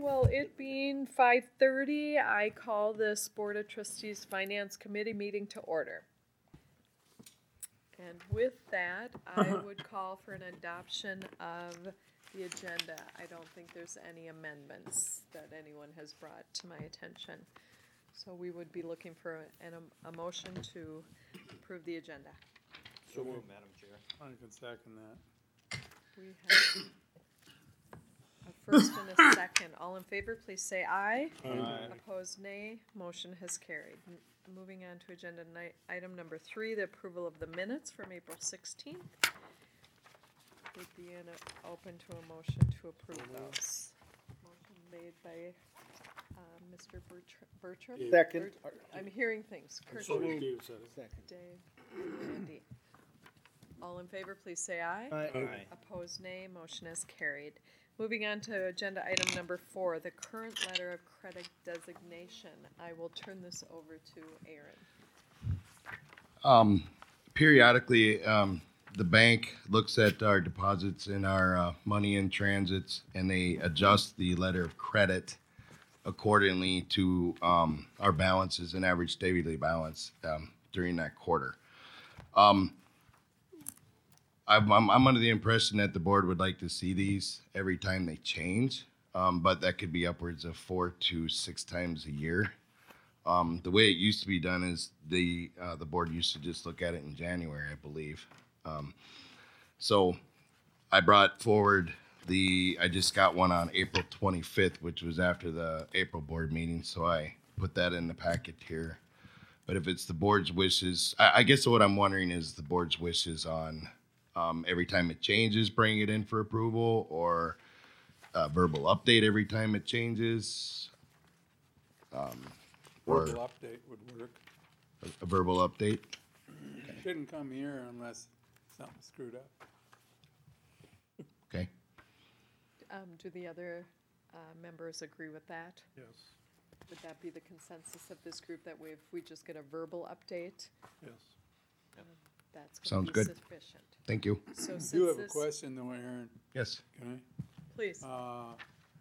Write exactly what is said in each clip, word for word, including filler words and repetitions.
well, it being five thirty, I call this Board of Trustees Finance Committee meeting to order. And with that, I would call for an adoption of the agenda. I don't think there's any amendments that anyone has brought to my attention. So we would be looking for an, a motion to approve the agenda. So moved, Madam Chair. I can second that. We have a first and a second. All in favor, please say aye. Aye. Opposed, nay. Motion has carried. M- Moving on to agenda ni- item number three, the approval of the minutes from April sixteenth. Would be in a, open to a motion to approve those. Motion made by uh, Mister Bertr- Bertram. Second. Bert- I'm hearing things. Kurt, So Dave said it. Second. Dave, and Andy. All in favor, please say aye. Aye. Aye. Opposed, nay. Motion is carried. Moving on to agenda item number four, the current letter of credit designation. I will turn this over to Aaron. Um, periodically, um, the bank looks at our deposits and our uh, money in transits, and they adjust the letter of credit accordingly to um, our balances and average daily balance um, during that quarter. Um, I'm, I'm, I'm under the impression that the board would like to see these every time they change, um, but that could be upwards of four to six times a year. Um, the way it used to be done is the uh, the board used to just look at it in January, I believe. Um, so I brought forward the, I just got one on April twenty-fifth, which was after the April board meeting, so I put that in the packet here. But if it's the board's wishes, I, I guess what I'm wondering is the board's wishes on um, every time it changes, bring it in for approval, or a verbal update every time it changes. Um, or Verbal update would work. a, a verbal update. Shouldn't come here unless something's screwed up. Okay. Um, do the other uh, members agree with that? Yes. Would that be the consensus of this group, that we, if we just get a verbal update, Yes. that's going Sounds to be good. sufficient? Thank you. So I since do have a this, question though, Aaron. Yes. Can please. I? Uh,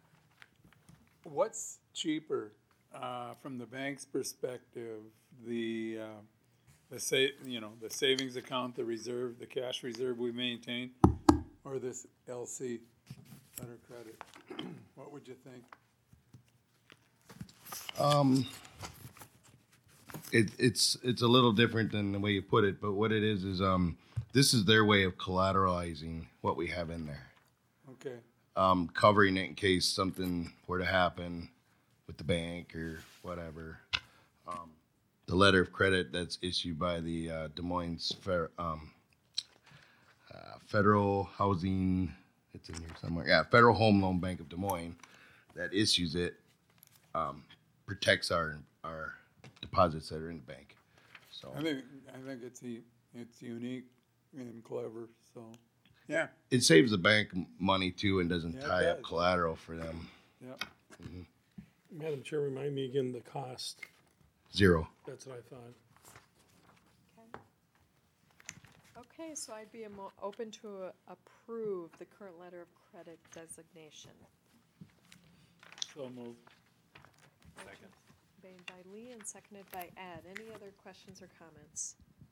what's cheaper, uh, from the bank's perspective, the, uh, the sa- you know, the savings account, the reserve, the cash reserve we maintain, or this L C letter of credit? What would you think? Um, it, it's it's a little different than the way you put it, but what it is is um, this is their way of collateralizing what we have in there, Okay. um, covering it in case something were to happen with the bank or whatever. Um, the letter of credit that's issued by the uh, Des Moines Fer- um, uh, Federal Housing, it's in here somewhere. Yeah, Federal Home Loan Bank of Des Moines that issues it. Um, protects our our deposits that are in the bank. So I think, I think it's, e- it's unique and clever, so, yeah, it saves the bank m- money too and doesn't Yeah, it tie up does. collateral for them. yeah. Madam Chair, remind me again the cost. Zero. That's what I thought. Okay. Okay, so I'd be a mo- open to uh, approve the current letter of credit designation. So moved. Second. Made by Lee and seconded by Ed. Any other questions or comments?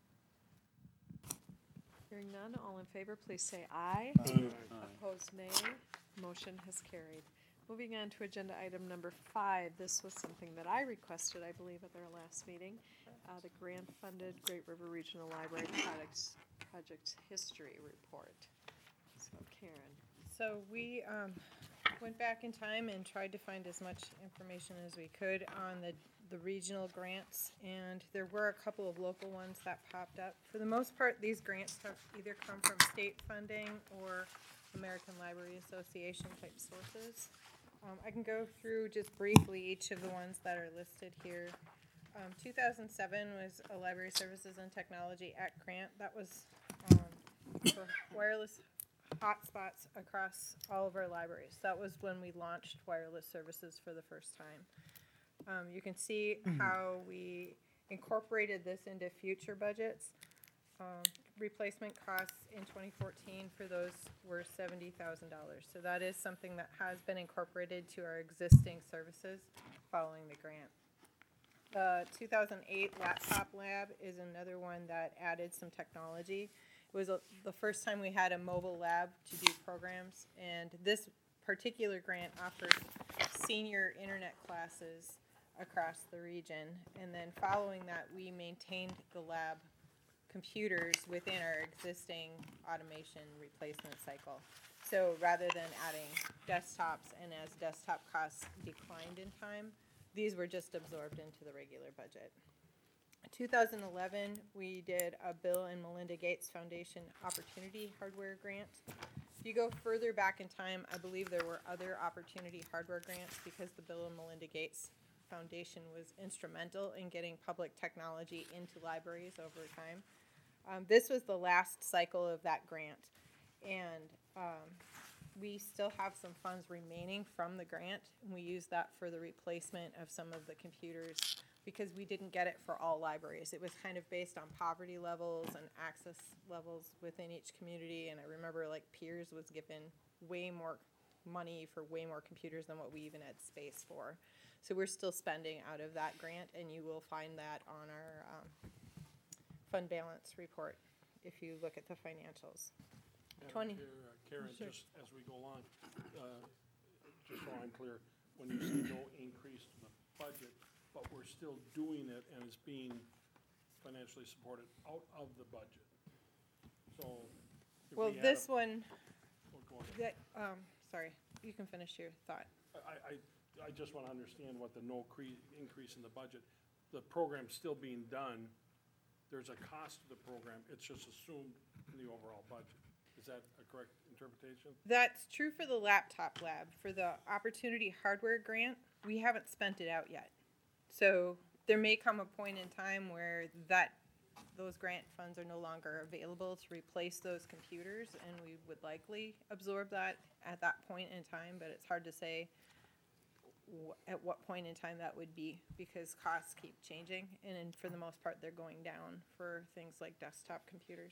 Hearing none, all in favor, please say aye. Opposed, nay. Motion has carried. Moving on to agenda item number five. This was something that I requested, I believe, at their last meeting. Uh, the grant-funded Great River Regional Library Products Project History Report. So Karen. So we um, went back in time and tried to find as much information as we could on the, the regional grants, and there were a couple of local ones that popped up. For the most part, these grants have either come from state funding or American Library Association type sources. Um, I can go through just briefly each of the ones that are listed here. Um, two thousand seven was a Library Services and Technology Act grant. That was um, for wireless hotspots across all of our libraries. That was when we launched wireless services for the first time. Um, you can see how we incorporated this into future budgets. Um, replacement costs in twenty fourteen for those were seventy thousand dollars. So that is something that has been incorporated to our existing services following the grant. The two thousand eight laptop lab is another one that added some technology. It was a, the first time we had a mobile lab to do programs, and this particular grant offered senior internet classes across the region. And then following that, we maintained the lab computers within our existing automation replacement cycle. So rather than adding desktops, and as desktop costs declined in time, these were just absorbed into the regular budget. two thousand eleven, we did a Bill and Melinda Gates Foundation Opportunity Hardware Grant. If you go further back in time, I believe there were other opportunity hardware grants because the Bill and Melinda Gates Foundation was instrumental in getting public technology into libraries over time. Um, this was the last cycle of that grant, and um, we still have some funds remaining from the grant, and we use that for the replacement of some of the computers because we didn't get it for all libraries. It was kind of based on poverty levels and access levels within each community, and I remember like Piers was given way more money for way more computers than what we even had space for. So we're still spending out of that grant, and you will find that on our um, fund balance report if you look at the financials. Madam twenty. Chair, uh, Karen, Sure. just as we go along, uh, just so I'm clear, when you say no increase to the budget, but we're still doing it and it's being financially supported out of the budget. So. if Well, we had this a- one, oh, go ahead. that, um, sorry, you can finish your thought. I, I, I just want to understand what the no cre- increase in the budget, the program's still being done, there's a cost to the program, it's just assumed in the overall budget. Is that a correct interpretation? That's true for the laptop lab. For the Opportunity Hardware Grant, we haven't spent it out yet. So there may come a point in time where that those grant funds are no longer available to replace those computers, and we would likely absorb that at that point in time, but it's hard to say wh- at what point in time that would be because costs keep changing, and in, for the most part, they're going down for things like desktop computers.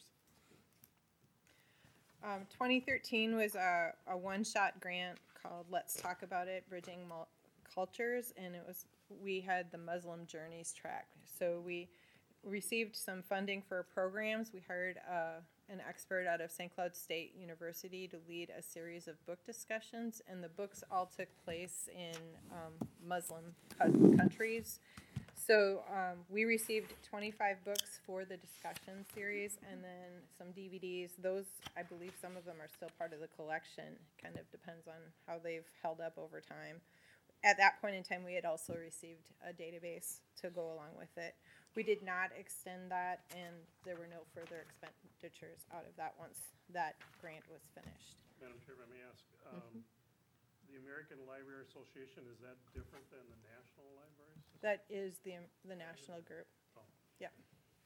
Um, twenty thirteen was a, a one-shot grant called Let's Talk About It, Bridging Mul- Cultures, and it was, we had the Muslim Journeys track. So we received some funding for programs. We hired uh, an expert out of Saint Cloud State University to lead a series of book discussions, and the books all took place in um, Muslim co- countries. So um, we received twenty-five books for the discussion series, and then some D V Ds. Those, I believe some of them are still part of the collection. Kind of depends on how they've held up over time. At that point in time, we had also received a database to go along with it. We did not extend that, and there were no further expenditures out of that once that grant was finished. Madam Chair, let me ask, um, the American Library Association, is that different than the National Library Association? That is the, the national group. Oh. Yep.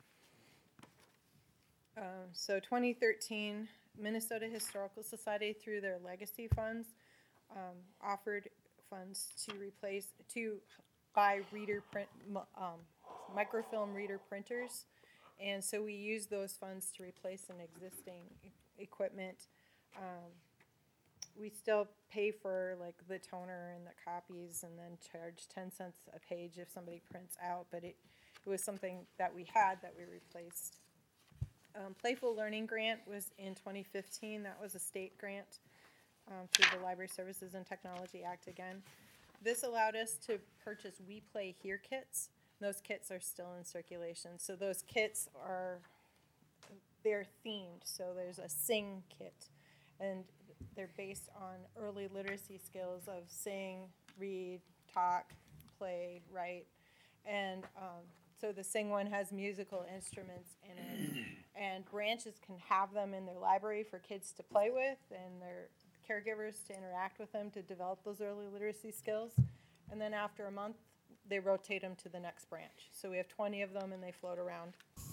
Um, so twenty thirteen, Minnesota Historical Society, through their legacy funds, um, offered funds to replace, to buy reader print, mu- um, microfilm reader printers. And so we used those funds to replace some existing e- equipment. Um, we still pay for like the toner and the copies and then charge ten cents a page if somebody prints out, but it, it was something that we had that we replaced. Um, Playful Learning Grant was in twenty fifteen. That was a state grant um, through the Library Services and Technology Act again. This allowed us to purchase We Play Here kits. Those kits are still in circulation. So those kits are, they're themed. So there's a sing kit, and they're based on early literacy skills of sing, read, talk, play, write. And um, so the Sing one has musical instruments in it. And branches can have them in their library for kids to play with and their caregivers to interact with them to develop those early literacy skills. And then after a month, they rotate them to the next branch. So we have twenty of them and they float around.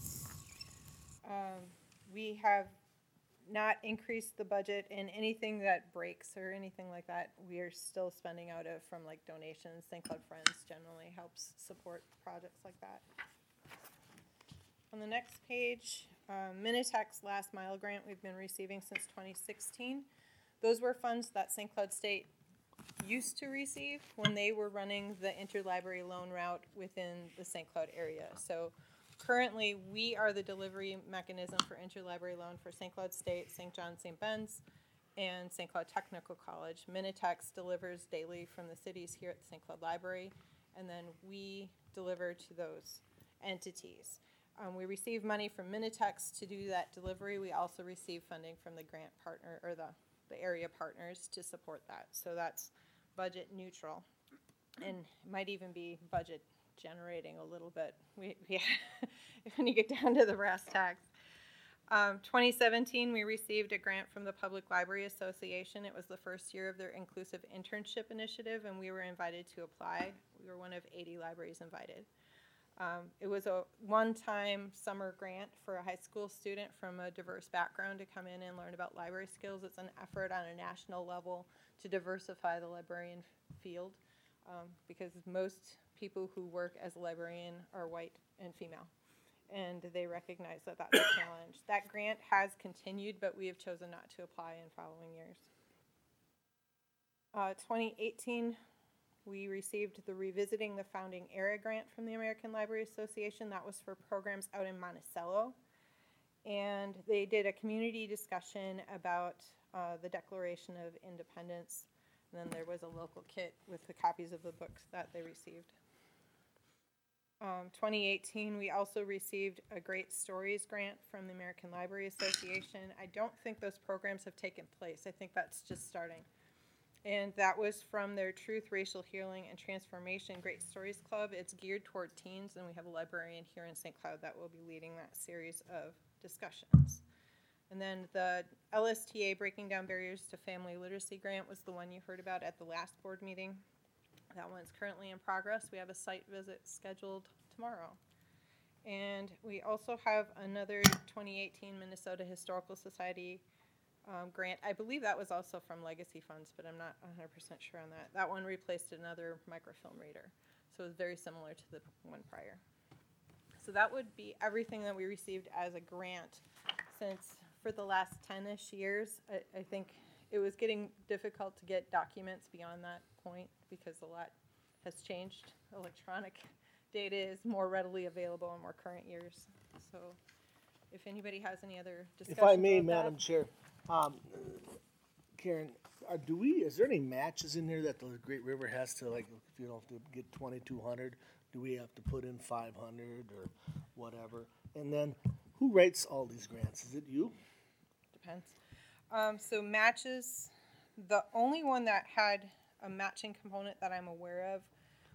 Um, we have not increased the budget in anything that breaks or anything like that. We are still spending out of from like donations. Saint Cloud Friends generally helps support projects like that. On the next page, um, Minitech's last mile grant we've been receiving since twenty sixteen. Those were funds that Saint Cloud State used to receive when they were running the interlibrary loan route within the Saint Cloud area. So currently, we are the delivery mechanism for interlibrary loan for Saint Cloud State, Saint John, Saint Ben's, and Saint Cloud Technical College. Minitex delivers daily from the cities here at the Saint Cloud Library, and then we deliver to those entities. Um, we receive money from Minitex to do that delivery. We also receive funding from the grant partner, or the, the area partners to support that. So that's budget neutral, and might even be budget generating a little bit. We, we when you get down to the brass tacks. Um, twenty seventeen, we received a grant from the Public Library Association. It was the first year of their inclusive internship initiative, and we were invited to apply. We were one of eighty libraries invited. Um, it was a one-time summer grant for a high school student from a diverse background to come in and learn about library skills. It's an effort on a national level to diversify the librarian field, um, because most people who work as a librarian are white and female, and they recognize that that's a challenge. That grant has continued, but we have chosen not to apply in following years. Uh, twenty eighteen, we received the Revisiting the Founding Era grant from the American Library Association. That was for programs out in Monticello. And they did a community discussion about uh, the Declaration of Independence. And then there was a local kit with the copies of the books that they received. Um, twenty eighteen, we also received a Great Stories grant from the American Library Association. I don't think those programs have taken place. I think that's just starting. And that was from their Truth, Racial Healing, and Transformation Great Stories Club. It's geared toward teens, and we have a librarian here in Saint Cloud that will be leading that series of discussions. And then the L S T A Breaking Down Barriers to Family Literacy grant was the one you heard about at the last board meeting. That one's currently in progress. We have a site visit scheduled tomorrow. And we also have another twenty eighteen Minnesota Historical Society Um, grant. I believe that was also from legacy funds, but I'm not one hundred percent sure on that. That one replaced another microfilm reader, so it was very similar to the one prior. So that would be everything that we received as a grant. Since for the last ten-ish years, I, I think it was getting difficult to get documents beyond that point because a lot has changed. Electronic data is more readily available in more current years. So if anybody has any other discussions If I may, about that. Madam Chair, um, Karen, uh, do we, is there any matches in there that the Great River has to, like, if you don't have to get twenty-two hundred, do we have to put in five hundred or whatever? And then, who writes all these grants? Is it you? Depends. Um, so matches, the only one that had a matching component that I'm aware of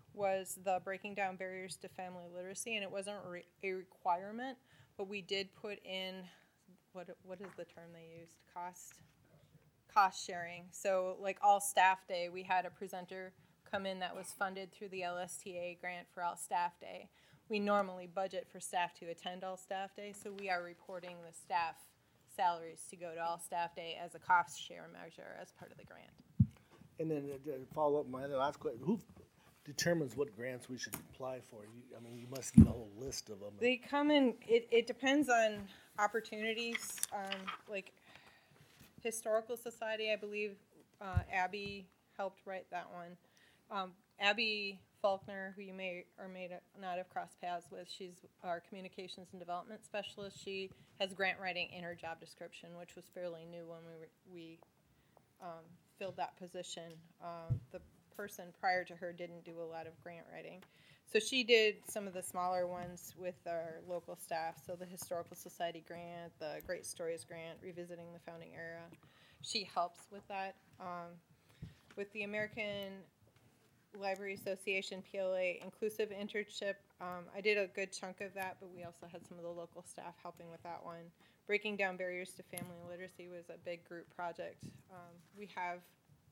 was the Breaking Down Barriers to Family Literacy, and it wasn't a, re- a requirement, but we did put in, what what is the term they used? Cost? Cost sharing. So like All Staff Day, we had a presenter come in that was funded through the L S T A grant for All Staff Day. We normally budget for staff to attend All Staff Day, so we are reporting the staff salaries to go to All Staff Day as a cost share measure as part of the grant. And then, uh, to follow up my other last question, who determines what grants we should apply for? You, I mean, you must get a whole list of them. They come in, it, it depends on opportunities, um, like Historical Society, I believe, uh, Abby helped write that one. Um, Abby Faulkner, who you may or may not have crossed paths with, she's our communications and development specialist. She has grant writing in her job description, which was fairly new when we, we um, filled that position. Um, the person prior to her didn't do a lot of grant writing. So she did some of the smaller ones with our local staff. So the Historical Society grant, the Great Stories grant, Revisiting the Founding Era. She helps with that. Um, with the American Library Association, P L A, Inclusive Internship, um, I did a good chunk of that, but we also had some of the local staff helping with that one. Breaking Down Barriers to Family Literacy was a big group project. Um, we have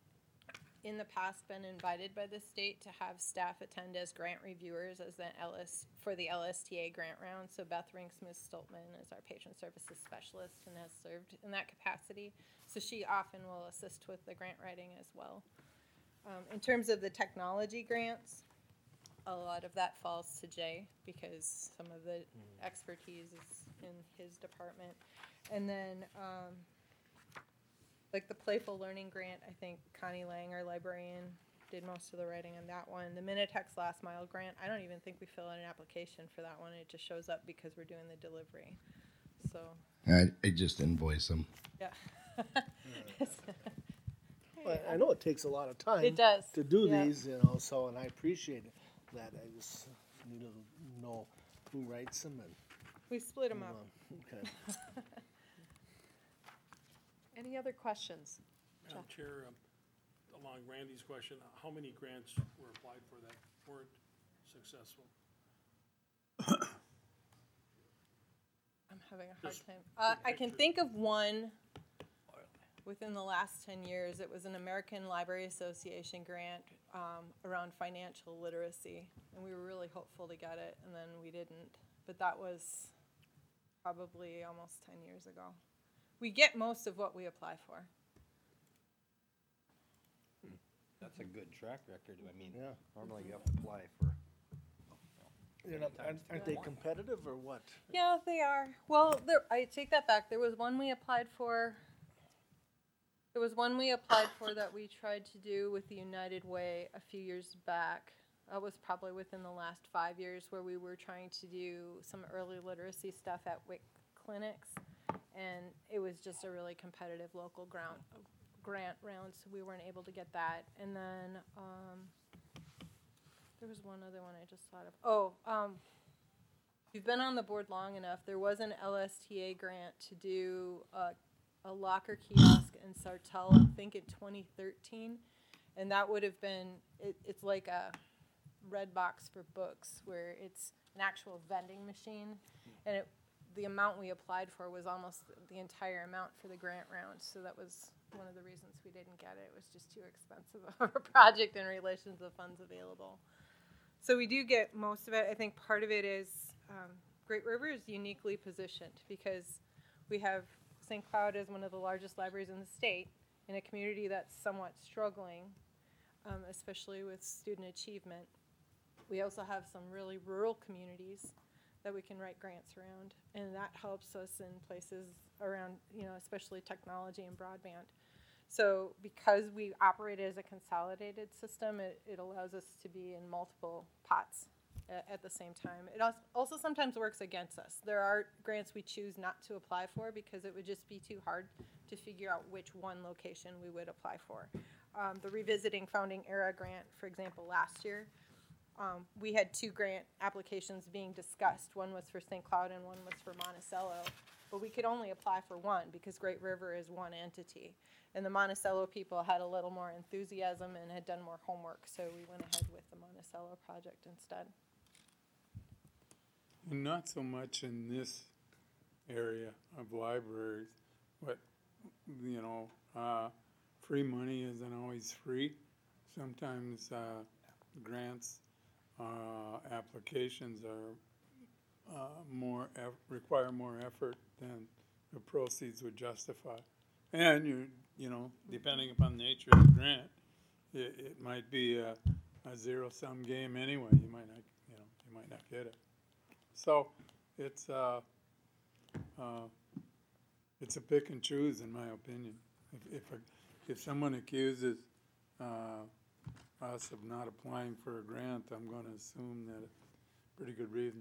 in the past been invited by the state to have staff attend as grant reviewers as an L S for the L S T A grant round. So Beth Rinksmith-Stoltman is our patron services specialist and has served in that capacity. So she often will assist with the grant writing as well. Um, in terms of the technology grants, a lot of that falls to Jay because some of the expertise is in his department. And then, um, like the Playful Learning Grant, I think Connie Lang, our librarian, did most of the writing on that one. The Minitex Last Mile Grant, I don't even think we fill out an application for that one. It just shows up because we're doing the delivery. So, I, I just invoice them. yeah. Well, I know it takes a lot of time. It does, To do yeah. these, you know, so, and I appreciate it, that. I just need to know who writes them and, We split them up. um, okay. Any other questions? Madam Chair, um, along Randy's question, how many grants were applied for that weren't successful? I'm having a hard Just time. Uh, I can picture. think of one within the last ten years. It was an American Library Association grant um, around financial literacy, and we were really hopeful to get it, and then we didn't. But that was probably almost ten years ago. We get most of what we apply for. That's a good track record. I mean, Yeah. normally you have to apply for. You're not, aren't, aren't they competitive or what? Yeah, they are. Well, there, I take that back. There was one we applied for. There was one we applied for that we tried to do with the United Way a few years back. That was probably within the last five years where we were trying to do some early literacy stuff at W I C clinics. And it was just a really competitive local ground, grant round, so we weren't able to get that. And then um, there was one other one I just thought of. Oh, um, if you've been on the board long enough, there was an L S T A grant to do a, a locker kiosk in Sartell, I think in twenty thirteen. And that would have been, it, it's like a red box for books where it's an actual vending machine. And it, the amount we applied for was almost the entire amount for the grant round. So that was one of the reasons we didn't get it. It was just too expensive of a project in relation to the funds available. So we do get most of it. I think part of it is um, Great River is uniquely positioned because we have Saint Cloud as one of the largest libraries in the state in a community that's somewhat struggling, um, especially with student achievement. We also have some really rural communities that we can write grants around, and that helps us in places around, you know, especially technology and broadband. So because we operate as a consolidated system, it, it allows us to be in multiple pots at, at the same time. It also, also sometimes works against us. There are grants we choose not to apply for because it would just be too hard to figure out which one location we would apply for. Um, the Revisiting Founding Era grant, for example, last year, um, we had two grant applications being discussed. One was for Saint Cloud and one was for Monticello. But we could only apply for one because Great River is one entity. And the Monticello people had a little more enthusiasm and had done more homework, so we went ahead with the Monticello project instead. Not so much in this area of libraries, but, you know, uh, free money isn't always free. Sometimes uh, grants, uh, applications are uh, more, eff- require more effort than the proceeds would justify. And you, you know, depending upon the nature of the grant, it, it might be a, a zero-sum game anyway. You might not, you know, you might not get it. So it's uh, uh, it's a pick and choose, in my opinion. If if, a, if someone accuses uh, us of not applying for a grant, I'm going to assume that it's pretty good reason.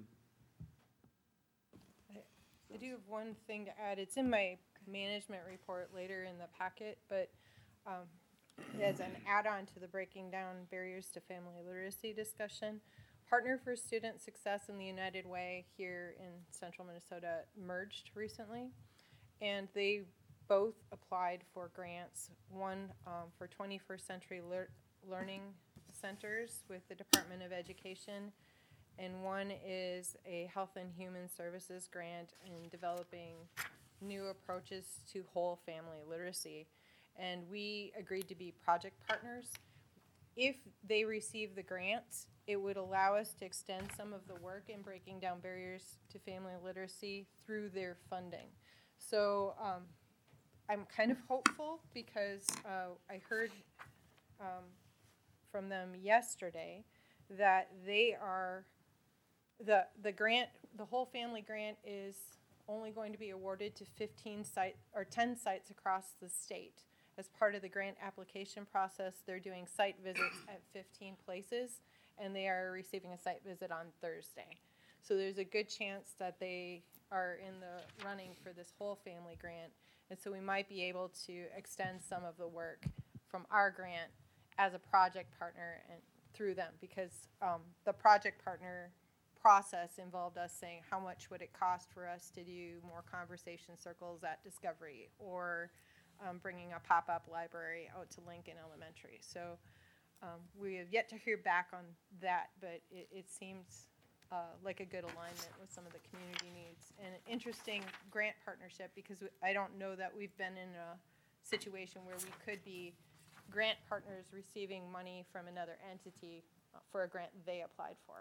I do have one thing to add. It's in my management report later in the packet, but um, as an add-on to the Breaking Down Barriers to Family Literacy discussion, Partner for Student Success and the United Way here in central Minnesota merged recently, and they both applied for grants, one um, for twenty-first century lear- learning centers with the Department of Education, and one is a Health and Human Services grant in developing new approaches to whole family literacy. And we agreed to be project partners. If they receive the grants, it would allow us to extend some of the work in breaking down barriers to family literacy through their funding. So um, I'm kind of hopeful because uh, I heard um, from them yesterday that they are, the, the grant, the whole family grant is only going to be awarded to fifteen site, or ten sites across the state. As part of the grant application process, they're doing site visits at fifteen places, and they are receiving a site visit on Thursday. So there's a good chance that they are in the running for this whole family grant. And so we might be able to extend some of the work from our grant as a project partner and through them, because um, the project partner process involved us saying how much would it cost for us to do more conversation circles at Discovery, or um, bringing a pop-up library out to Lincoln Elementary. So um, we have yet to hear back on that, but it, it seems uh, like a good alignment with some of the community needs, and an interesting grant partnership, because we- I don't know that we've been in a situation where we could be grant partners receiving money from another entity uh, for a grant they applied for.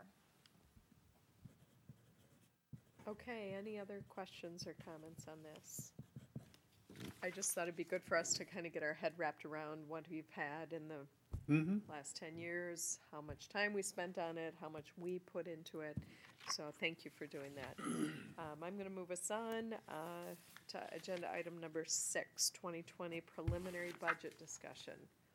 Okay, any other questions or comments on this? I just thought it'd be good for us to kind of get our head wrapped around what we've had in the Mm-hmm. last ten years, how much time we spent on it, how much we put into it. So thank you for doing that. Um, I'm gonna move us on, uh, to agenda item number six, twenty twenty preliminary budget discussion.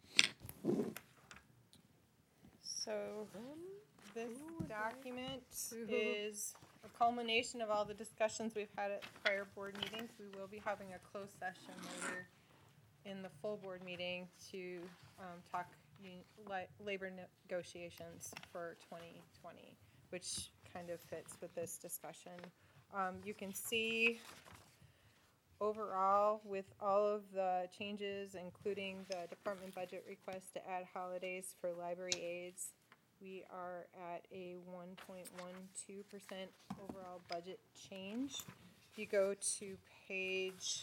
So Um, this Ooh, document Ooh. is a culmination of all the discussions we've had at prior board meetings. We will be having a closed session later in the full board meeting to um, talk uni- li- labor negotiations for twenty twenty, which kind of fits with this discussion. Um, you can see overall, with all of the changes, including the department budget request to add holidays for library aides, we are at a one point one two percent overall budget change. If you go to page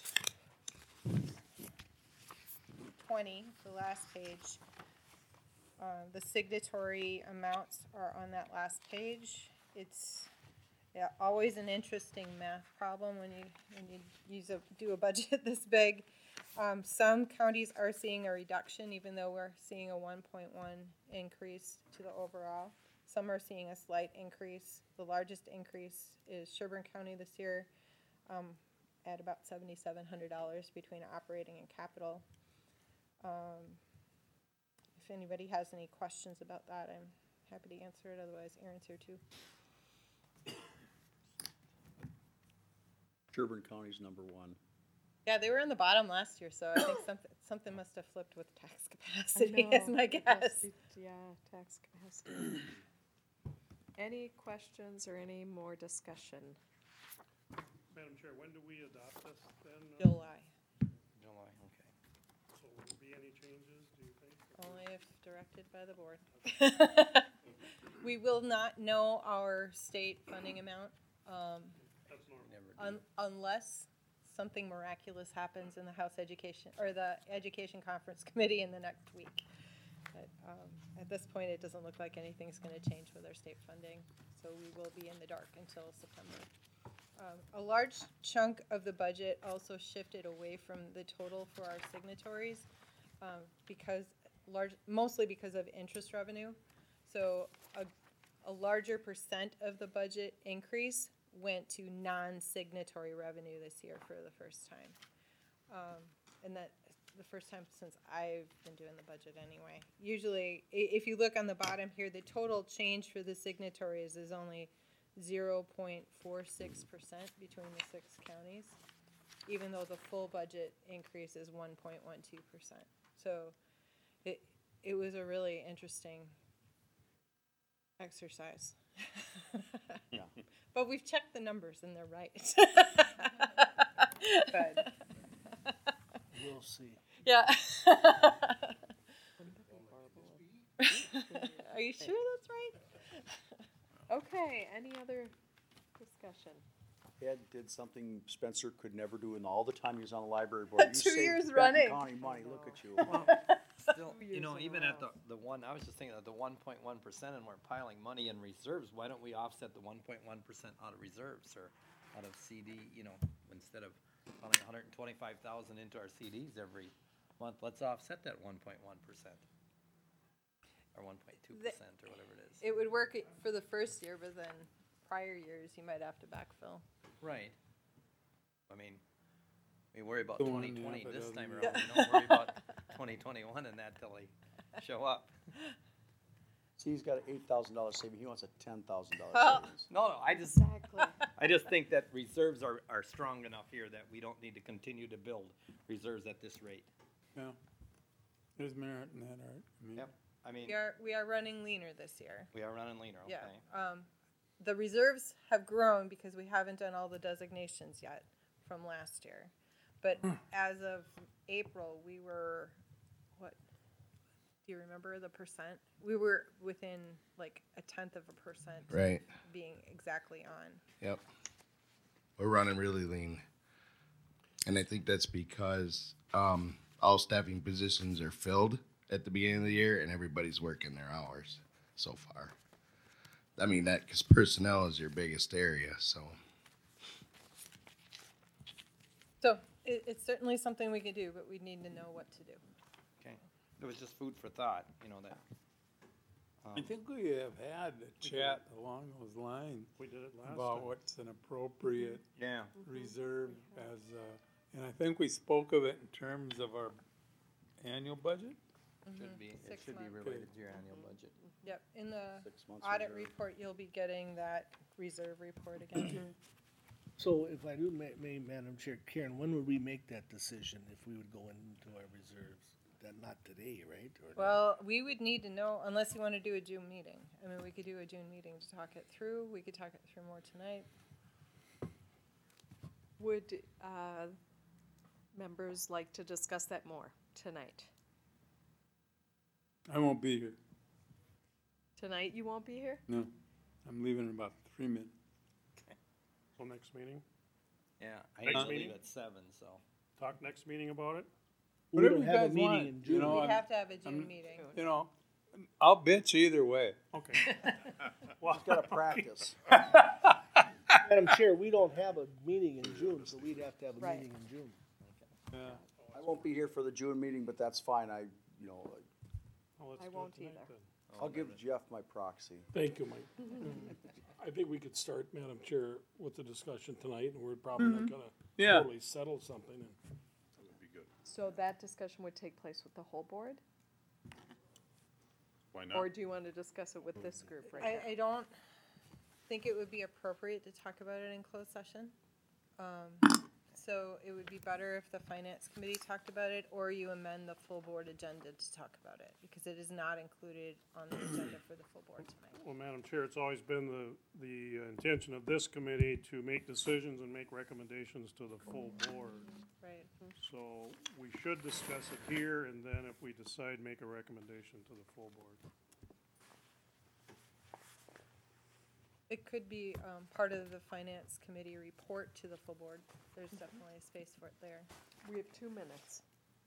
twenty, the last page, uh, the signatory amounts are on that last page. It's yeah, always an interesting math problem when you when you use a do a budget this big. Um, some counties are seeing a reduction, even though we're seeing a one point one increase to the overall. Some are seeing a slight increase. The largest increase is Sherburne County this year, um, at about seventy-seven hundred dollars between operating and capital. Um, if anybody has any questions about that, I'm happy to answer it. Otherwise, Aaron's here too. Sherburne County's number one. Yeah, they were in the bottom last year, so I think something something must have flipped with tax I capacity. Is know, my it guess. must be- Yeah, tax capacity. Any questions or any more discussion? Madam Chair, when do we adopt this then? Uh, July, July, okay. So will there be any changes, do you think? only if directed by the board. We will not know our state funding amount um, That's normal. Never do. un- unless something miraculous happens in the House Education, or the Education Conference Committee in the next week. But um, at this point, it doesn't look like anything's going to change with our state funding, so we will be in the dark until September. Um, a large chunk of the budget also shifted away from the total for our signatories, um, because large, mostly because of interest revenue. So a, a larger percent of the budget increase went to non-signatory revenue this year for the first time. Um, and that, the first time since I've been doing the budget anyway. Usually, i- if you look on the bottom here, the total change for the signatories is only zero point four six percent between the six counties, even though the full budget increase is one point one two percent. So it, it was a really interesting exercise. Yeah. But we've checked the numbers and they're right. Good. We'll see. Yeah. Are you sure that's right? Okay, any other discussion? Ed did something Spencer could never do in all the time he was on the library board. You Two saved years Benton running. County money, look at you. Still, Two you years know, in a even at the, row. the one, I was just thinking of the one point one percent and we're piling money in reserves, why don't we offset the one point one percent out of reserves or out of C D, you know, instead of piling one hundred and twenty-five thousand into our C Ds every month, let's offset that one point one percent. or one point two The- percent, or whatever it is. It would work i- for the first year, but then prior years, you might have to backfill. Right. I mean, we worry about The one twenty in the twenty half a this dozen time years. around, we don't worry about twenty twenty-one and that till they show up. See, he's got an eight thousand dollar saving, he wants a ten thousand dollar Oh. savings. No, no, I just, Exactly. I just think that reserves are, are strong enough here that we don't need to continue to build reserves at this rate. Yeah. There's merit in that, Art. I mean, Yep, I mean, We are, we are running leaner this year. we are running leaner, okay? Yeah. Um, the reserves have grown because we haven't done all the designations yet from last year. But as of April, we were, what, do you remember the percent? We were within like a tenth of a percent Right. being exactly on. Yep. We're running really lean. And I think that's because um, all staffing positions are filled at the beginning of the year and everybody's working their hours so far. I mean, that because personnel is your biggest area. So, So it, it's certainly something we can do, but we need to know what to do. Okay, it was just food for thought, you know, that. I think we have had a chat along those lines We did it last about time. what's an appropriate Yeah. reserve as, uh, and I think we spoke of it in terms of our annual budget. Should be, it Six should be months. related to your annual budget. Yep, in the Six months audit reserve. report, you'll be getting that reserve report again. So if I do, may, may, Madam Chair, Karen, when would we make that decision if we would go into our reserves? That, not today, right? Or no? Well, we would need to know, unless you want to do a June meeting. I mean, we could do a June meeting to talk it through. We could talk it through more tonight. Would, uh, members like to discuss that more tonight? I won't be here. Tonight you won't be here? No, I'm leaving in about three minutes. So next meeting, Yeah, I Next need to leave meeting? at seven, so. talk next meeting about it? We Whatever don't you have a guys meeting want, in you June. know, We'd I'm- have to have a June I'm- meeting. You know, I'll bitch either way. Okay. Well, He's gotta practice. Madam Chair, we don't have a meeting in June, so we'd have to have a Right. meeting in June. Yeah. I won't be here for the June meeting, but that's fine, I, you know, well, let's I do it won't tonight either. then. I'll give Jeff my proxy. Thank you, Mike. I think we could start, Madam Chair, with the discussion tonight, and we're probably not gonna Yeah. totally settle something. and- So that discussion would take place with the whole board? Why not? Or do you want to discuss it with this group right I, now? I don't think it would be appropriate to talk about it in closed session. Um, so it would be better if the finance committee talked about it, or you amend the full board agenda to talk about it, because it is not included on the agenda for the full board tonight. Well, Madam Chair, it's always been the, the intention of this committee to make decisions and make recommendations to the full board. Right. So we should discuss it here, and then if we decide, make a recommendation to the full board. It could be, um, part of the finance committee report to the full board. There's definitely a space for it there. We have two minutes.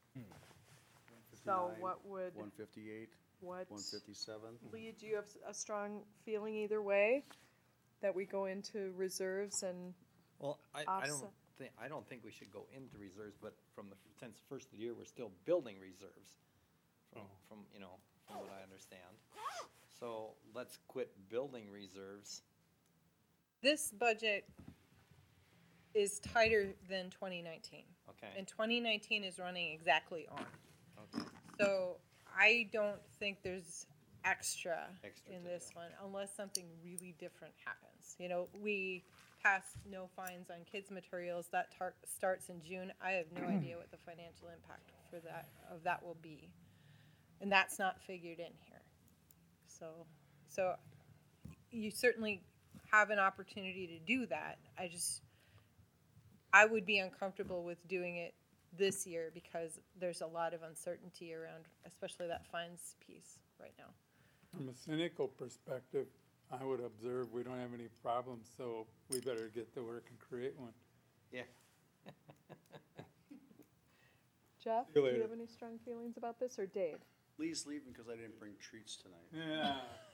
So what would, One fifty-eight, what, one fifty-seven. Lee, do you have a strong feeling either way? That we go into reserves and, Well, I, I don't Offset. think, I don't think we should go into reserves, but from the, since the first of the year, we're still building reserves. From, from, you know, from what I understand. So let's quit building reserves. This budget is tighter than twenty nineteen. Okay, And twenty nineteen is running exactly on. okay, So I don't think there's extra Extra in to this do. one unless something really different happens. You know, we passed no fines on kids' materials. That tar- starts in June. I have no idea what the financial impact for that, of that will be. And that's not figured in here. So, so you certainly have an opportunity to do that. I just, I would be uncomfortable with doing it this year because there's a lot of uncertainty around, especially that fines piece right now. From a cynical perspective, I would observe we don't have any problems, so we better get to work and create one. yeah. Jeff, See do you you later. have any strong feelings about this, or Dave? Lee's leaving because I didn't bring treats tonight. Yeah.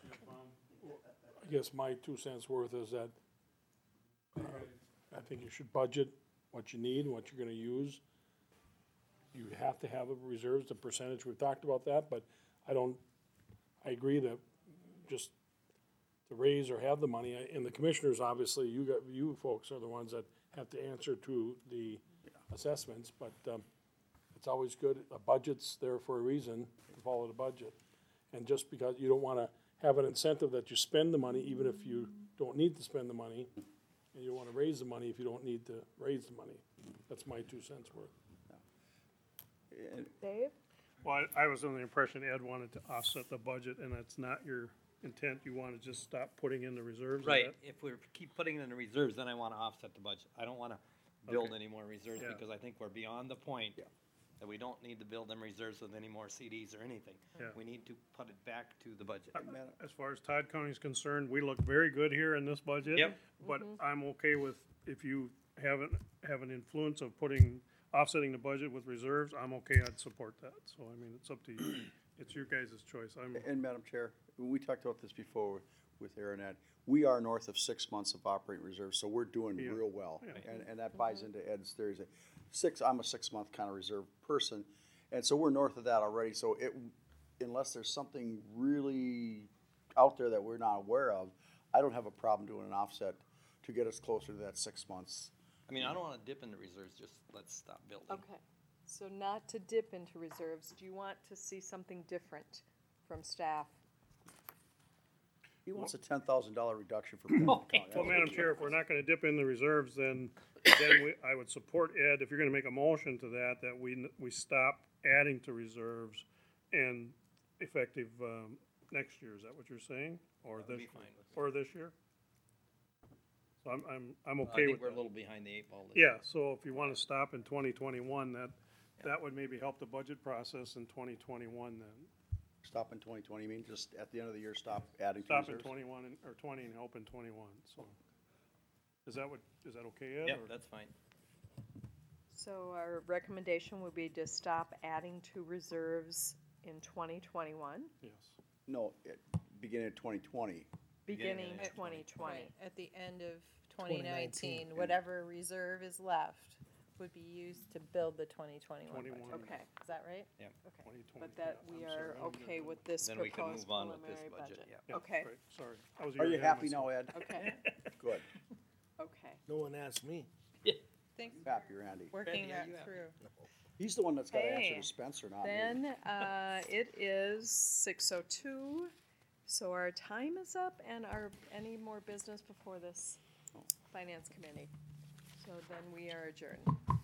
I guess my two cents worth is that uh, I think you should budget what you need and what you're gonna use. You have to have a reserves, the percentage, we've talked about that, but I don't, I agree that just to raise or have the money, I- and the commissioners, obviously, you got, you folks are the ones that have to answer to the assessments, but, um, it's always good, a budget's there for a reason, to follow the budget. And just because you don't wanna have an incentive that you spend the money, even if you don't need to spend the money, and you don't wanna raise the money if you don't need to raise the money. That's my two cents worth. And Dave? Well, I, I was under the impression Ed wanted to offset the budget, and that's not your intent, you wanna just stop putting in the reserves? is Right, that- if we keep putting it in the reserves, then I wanna offset the budget. I don't wanna build Okay. any more reserves, Yeah. because I think we're beyond the point Yeah. that we don't need to build them reserves with any more C Ds or anything. Yeah. We need to put it back to the budget. As far as Todd County is concerned, we look very good here in this budget. Yep. But I'm okay with, if you haven't, have an influence of putting, offsetting the budget with reserves, I'm okay, I'd support that. So, I mean, it's up to you. It's your guys' choice. I'm, And Madam Chair, we talked about this before with Aaron Ed, we are north of six months of operating reserves, so we're doing Yeah. real well. Yeah. And, and that buys into Ed's theories. that Six, I'm a six-month kind of reserve person, and so we're north of that already, so it, unless there's something really out there that we're not aware of, I don't have a problem doing an offset to get us closer to that six months. I mean, I don't wanna dip into reserves, just let's stop building. Okay, so not to dip into reserves, do you want to see something different from staff? He wants a ten thousand dollar reduction for Pembroke County. well, Madam Chair, if we're not gonna dip in the reserves, then, then we, I would support Ed, if you're gonna make a motion to that, that we, n- we stop adding to reserves and effective, um, next year, is that what you're saying? Or That would this, be fine with me. or this year? So I'm, I'm, I'm I okay think with we're a that. little behind the eight ball this Yeah, so if you wanna stop in twenty twenty-one, that, that would maybe help the budget process in twenty twenty-one then. Stop in twenty twenty, you mean, just at the end of the year, stop adding to Stop in reserves? twenty-one, and- or twenty and help in twenty-one, so. Is that what, is that okay, Ed? Yep, or- that's fine. So our recommendation would be to stop adding to reserves in twenty twenty-one, Yes. No, it, beginning of twenty twenty. beginning of twenty twenty. Right, at the end of twenty nineteen, nineteen. whatever reserve is left would be used to build the twenty twenty-one budget. twenty-one. Okay, Is that right? Yeah. Okay. twenty twenty. but that we I'm are sorry, I don't get okay that. with this Then we can proposed move on with this preliminary budget, budget. yeah. Yeah, Okay, right, sorry. I was Are you ahead of happy myself. now, Ed? okay, Good. okay. No one asked me. Thanks Happy, Randy. for working Randy, are that you happy? through. He's the one that's gotta answer Hey, to Spencer, not me. Then, uh, it is six oh two, so our time is up, and our, any more business before this finance committee? So then we are adjourned.